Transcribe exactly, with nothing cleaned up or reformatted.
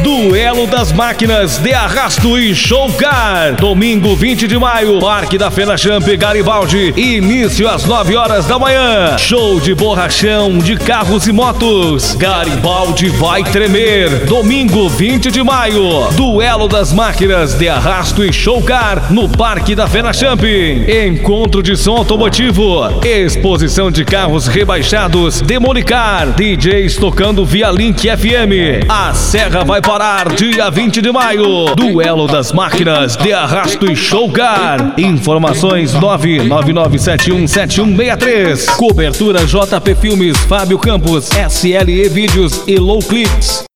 Duelo das Máquinas de Arrasto e Showcar. Domingo vinte de maio, Parque da Fenachamp Garibaldi. Início às nove horas da manhã. Show de borrachão de carros e motos. Garibaldi vai tremer. Domingo vinte de maio, Duelo das Máquinas de Arrasto e Showcar no Parque da Fenachamp. Encontro de som automotivo, exposição de carros rebaixados, Demolicar, D Js tocando via Link F M. A Serra vai parar dia vinte de maio. Duelo das Máquinas de Arrasto e Showcar. Informações nove nove nove sete um sete um seis três. Cobertura J P Filmes, Fábio Campos, S L E Vídeos e Low Clicks.